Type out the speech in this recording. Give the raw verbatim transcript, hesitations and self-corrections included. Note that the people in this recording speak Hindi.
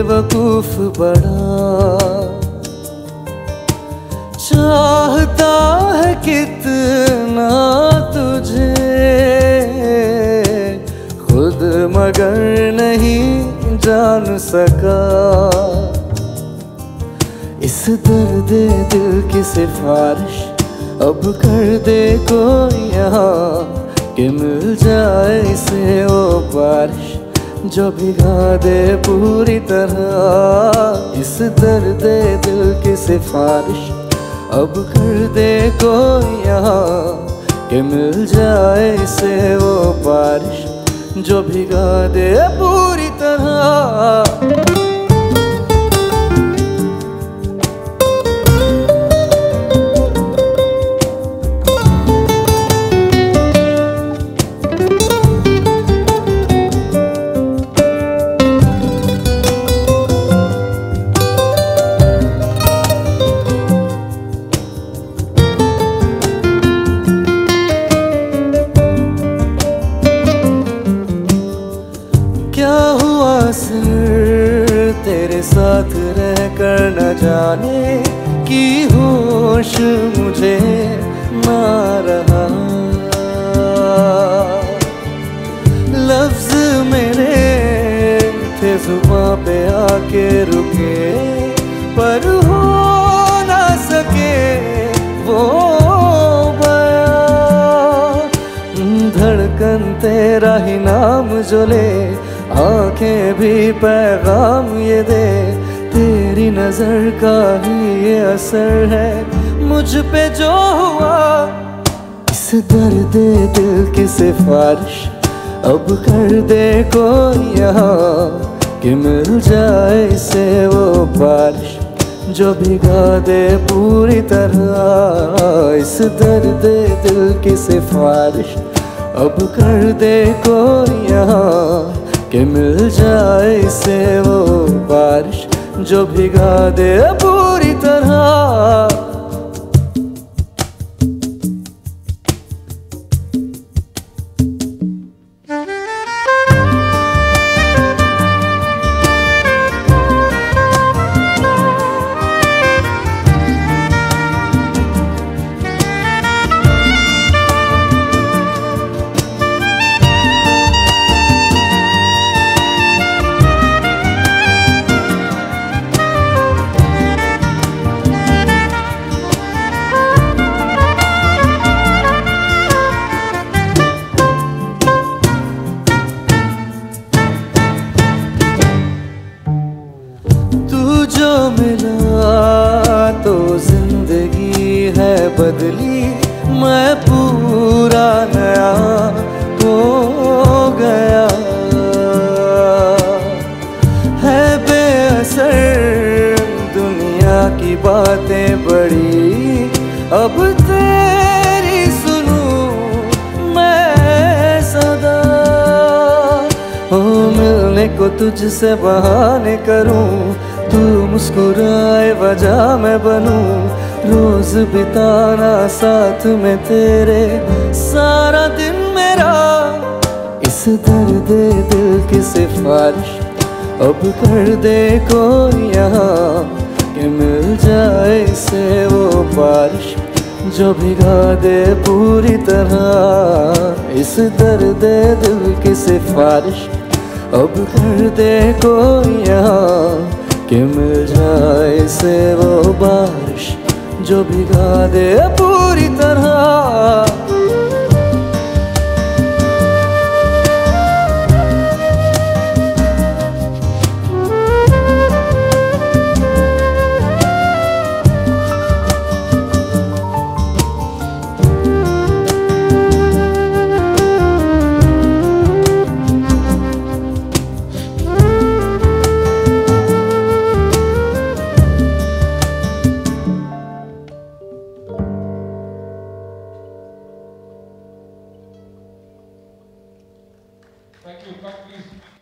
बेवकूफ बड़ा चाहता है कितना तुझे, खुद मगर नहीं जान सका। इस दर्द दिल की सिफारिश अब कर दे कोई यहाँ, कि मिल जाए इसे वो बारिश जो भिगा दे पूरी तरह। इस दर्द दिल की सिफारिश अब कर दे कोई यहाँ, कि मिल जाए इसे वो बारिश जो भिगा दे पूरी तरह। क्या हुआ सर तेरे साथ रह कर न जाने की होश मुझे ना रहा। लफ्ज मेरे थे जुबां पे आके रुके, पर हो ना सके वो बयां। धड़कन तेरा ही नाम जो ले, आंखें भी पैगाम ये दे, तेरी नजर का ही ये असर है मुझ पे जो हुआ। इस दर्द दिल की सिफारिश अब कर दे कोई यहाँ, कि मिल जाए इसे वो बारिश जो भिगा दे पूरी तरह। इस दर्द दिल की सिफारिश अब कर दे कोई यहाँ, कि मिल जाए इसे वो बारिश जो भिगा दे पूरी तरह। जो मिला तो जिंदगी है बदली, मैं पूरा नया हो गया। है बेअसर दुनिया की बातें बड़ी, अब तेरी सुनूं मैं सदा। हो मिलने को तुझसे बहाने करूं, तू मुस्कुराए वजह मैं बनूं। रोज बिताना साथ में तेरे सारा दिन मेरा। इस दर्द दिल की सिफारिश अब कर दे कोई यहाँ, कि मिल जाए इसे वो बारिश जो भिगा दे पूरी तरह। इस दर्द दिल की सिफारिश अब कर दे कोई यहाँ, कि मिल जाए इसे वो बारिश जो भिगा दे पूरी तरह। Thank you. Cut, please.